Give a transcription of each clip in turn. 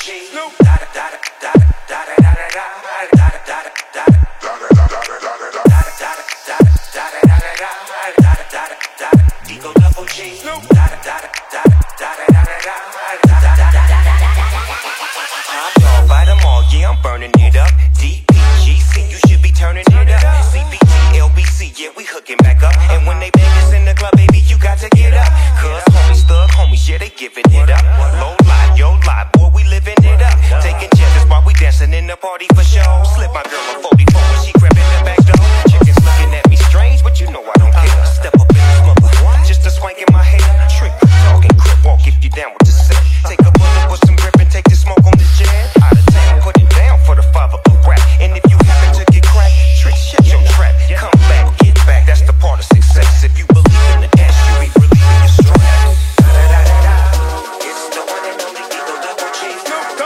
By them all, yeah, I'm burning it up. DPGC, you should be turning it up. CPT, LBC, yeah, we hooking back up. And when they bang us in the club, baby, you got to get up. Cause homies, thug homies, yeah, they giving it up. Low lie, yo lie, boy, we living it up. Taking chances while we dancing in the party for show. Slip my girl a 44 when she crept in the back door. Chickens looking at me strange, but you know I don't care. Step up in this mother, just a swank in my hair. Trick, talking, crip walk if you down with the set. Take a bullet with some grip and take the smoke on this jet. Out of town, put it down for the father of rap. And if you happen to get cracked, trick, shut your trap. Come back, get back, that's the part of success. If you believe in the ass, you ain't relieving your stress. It's the one and only Eagle Double G. You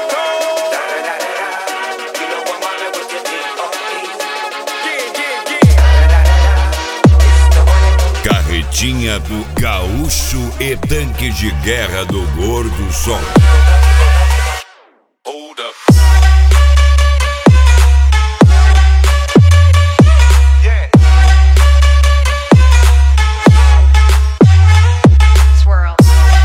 know I'm mobbing with the D.O.E. Carretinha do Gaúcho e tanque de guerra do Gordo Som. Hold up. Swirl.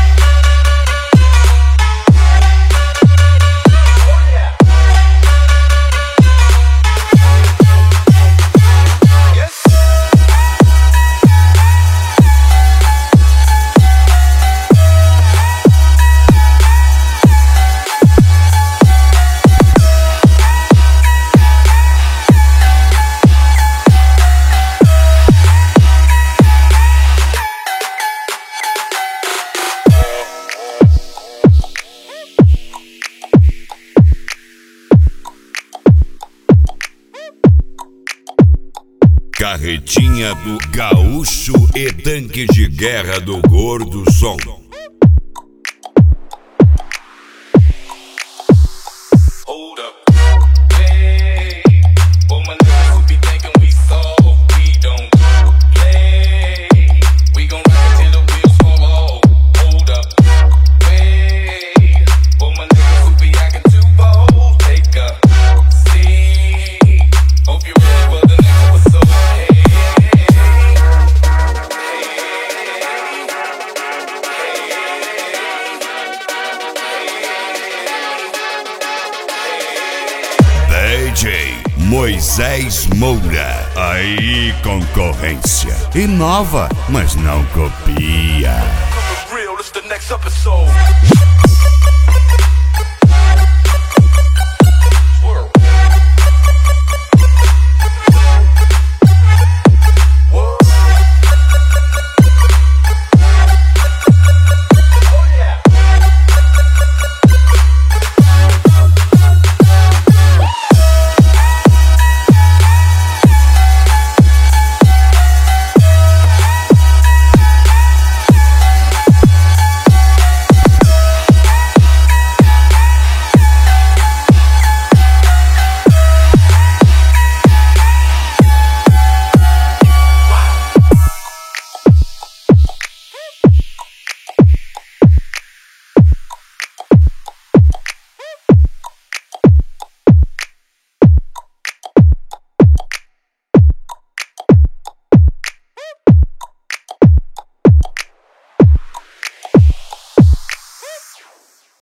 Carretinha do Gaúcho e tanque de guerra do Gordo Som. Hold up. Hey, for my niggas who be thinking we soft, we don't play. We gon' rock it till the wheels fall off. Hold up. Hey, for my niggas who be acting too bold, take a seat. Hope you're ready for the next episode. DJ Moisés Moura. Aí concorrência. Inova, mas não copia. Coming real, it's the next episode.